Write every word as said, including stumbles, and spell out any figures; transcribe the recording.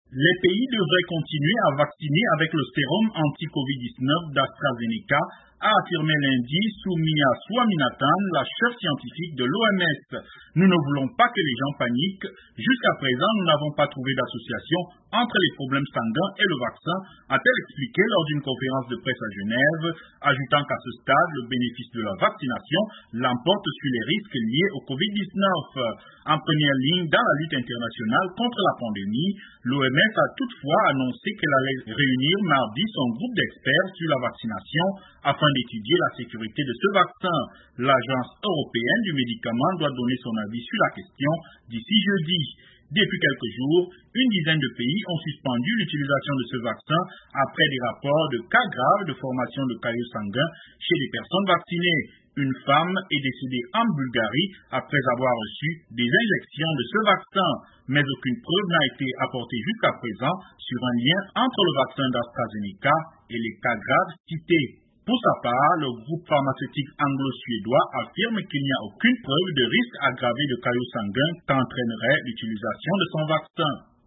Les pays devraient continuer à vacciner avec le sérum anti-covid dix-neuf d'AstraZeneca, a affirmé lundi Soumya Swaminathan, la chef scientifique de l'O M S. Nous ne voulons pas que les gens paniquent. Jusqu'à présent, nous n'avons pas trouvé d'association entre les problèmes sanguins et le vaccin, a-t-elle expliqué lors d'une conférence de presse à Genève, ajoutant qu'à ce stade, le bénéfice de la vaccination l'emporte sur les risques liés au covid dix-neuf. En première ligne dans la lutte internationale contre la pandémie, l'O M S a toutefois annoncé qu'elle allait réunir mardi son groupe d'experts sur la vaccination afin d'étudier la sécurité de ce vaccin. L'Agence européenne du médicament doit donner son avis sur la question d'ici jeudi. Depuis quelques jours, une dizaine de pays ont suspendu l'utilisation de ce vaccin après des rapports de cas graves de formation de caillots sanguins chez les personnes vaccinées. Une femme est décédée en Bulgarie après avoir reçu des injections de ce vaccin, mais aucune preuve n'a été apportée jusqu'à présent sur un lien entre le vaccin d'AstraZeneca et les cas graves cités. Pour sa part, le groupe pharmaceutique anglo-suédois affirme qu'il n'y a aucune preuve de risque aggravé de caillots sanguins qu'entraînerait l'utilisation de son vaccin.